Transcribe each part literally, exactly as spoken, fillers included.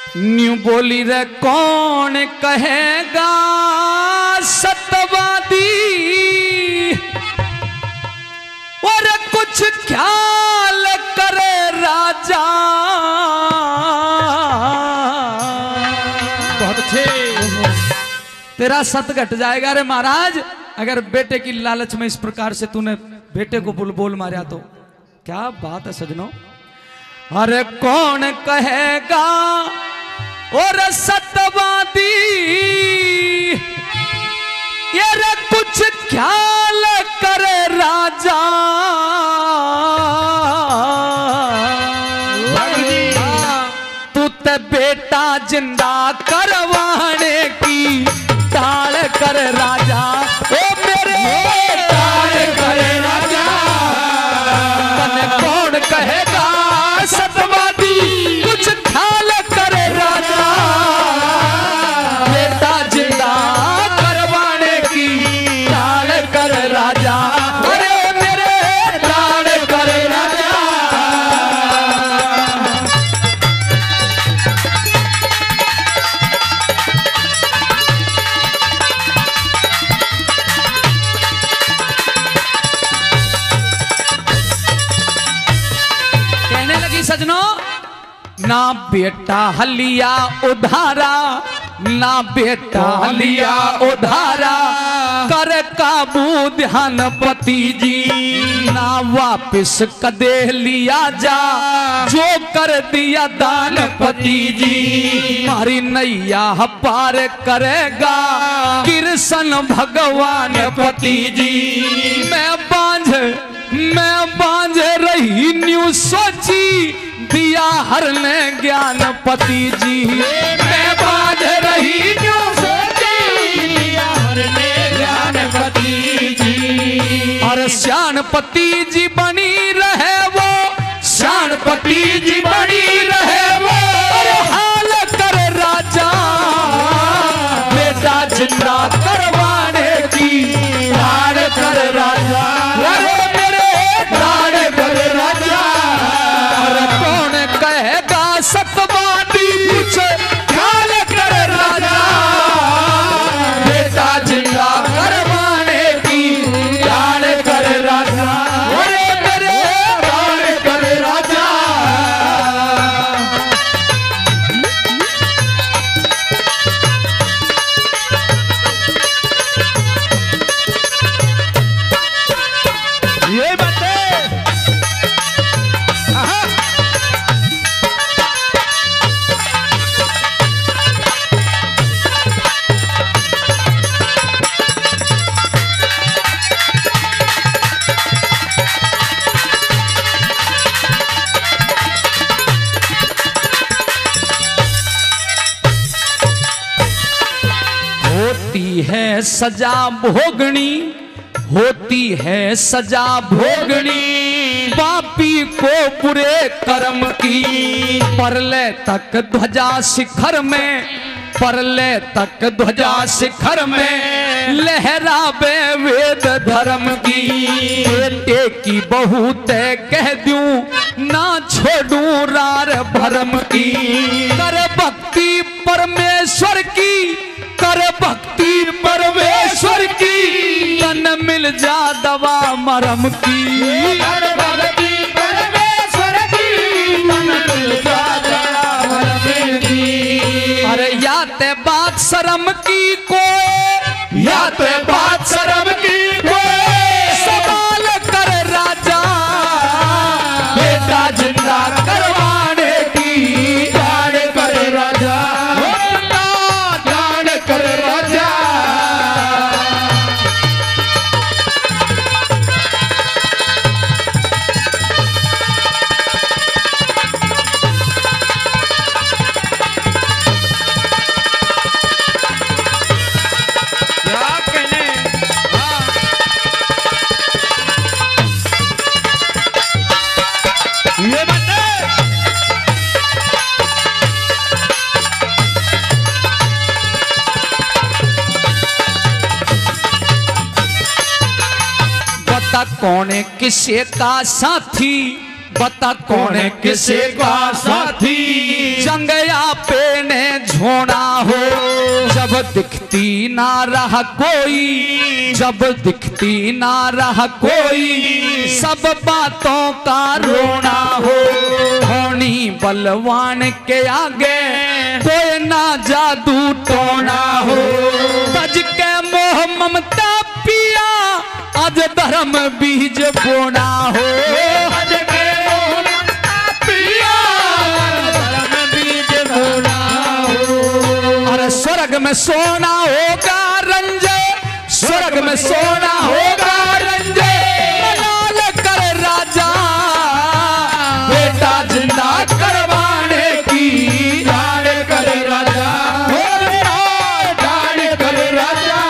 New बोली रे कौन कहेगा सतवादी और कुछ ख्याल करे राजा। बहुत अच्छे। तेरा सत घट जाएगा रे महाराज अगर बेटे की लालच में इस प्रकार से तूने बेटे को बोल बोल मारा तो। क्या बात है सजनों। अरे कौन कहेगा और सतवादी ये रे कुछ ख्याल करे राजा। तू ते बेटा जिंदा करवाने की टाल कर राजा। ओ मेरे टाल कर राजा। तने कौन कहेगा सतवादी कुछ ख्याल करे राजा। बेटा जिंदा करवाने की टाल कर राजा। अरे मेरे टाल कर राजा। सजनों ना बेटा हलिया उधारा ना बेटा हलिया उधारा कर काबू ध्यान पति जी। ना वापिस कदे लिया जा जो कर दिया दान पति जी। मारी नैया पार करेगा कृष्ण भगवान पति जी। मैं बांझ मैं बांझ रही न्यू सोची दिया हरने ज्ञान पति जी। मैं बांझ रही न्यू सोची दिया हरने ज्ञान पति जी। और श्यान पति जी बनी रहे वो श्यान पति जी बनी रहे वो। अरे हाल कर राजा बेटा जिंदा करवाने की हाल कर राजा। सतवादी कुछ ख्याल कर राजा। बेटा जिंदा करवाने की ख्याल कर राजा। अरे मेरे ख्याल कर राजा। ये बातें है सजा भोगनी होती है सजा भोगनी पापी को बुरे कर्म की। परले तक ध्वजा शिखर में परले तक ध्वजा शिखर में लहरावे वेद धर्म की। बेटे की बहू तय कह दूं ना छोड़ूं रार भरम की। कर भक्ति परमेश्वर की कर भक्ति परमेश्वर की तन मिल जा दवा मरम की। कर भक्ति परमेश्वर की तन मिल जा दवा मरम की। अरे या ते बात शर्म की को या ते बात शर्म की को सवाल कर राजा। बेटा जिंदा करवाने की दान कर राजा। बता कौन है किसे का साथी बता कौन है किसे का साथी। जंगया पे छोड़ा हो। जब दिखती ना रहा कोई, जब दिखती ना रहा कोई, सब बातों का रोना हो। होनी बलवान के आगे कोई ना जादू टोना हो। तज के मोह ममता पिया आज धर्म बीज बोना हो। तज के मोह ममता पिया धर्म बीज बोना हो। अरे स्वर्ग में सोना होगा रंजे, स्वर्ग में सोना होगा रंजे, लाल कर राजा बेटा जिंदा करवाने की जान कर राजा, जान कर राजा।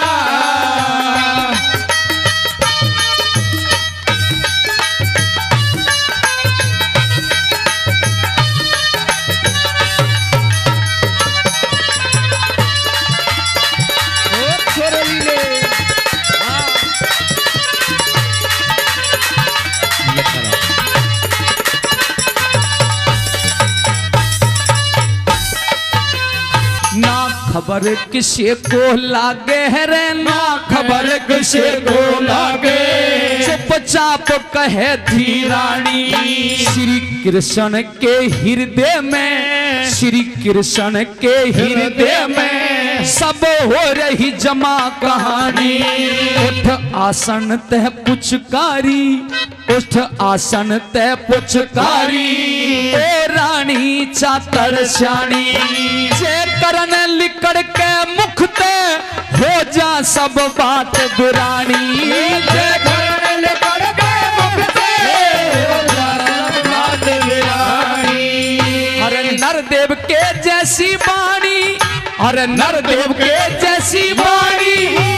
खबर किसे को लागे है रे, ना खबर किसे को लागे, चुपचाप कहे थी रानी। श्री कृष्ण के हृदय में, श्री कृष्ण के हृदय में सब हो रही जमा कहानी। उठ आसन तह पुचकारी, उठ आसन तह पुचकारी, ओ रानी चातर श्याणी। जे करन लिकड़ के मुख ते हो जा सब बात बुरानी। जे करन लिकड़ के मुख ते हो जा सब बात बुरानी। अरे नरदेव के जैसी वाणी, अरे नरदेव के जैसी वाणी,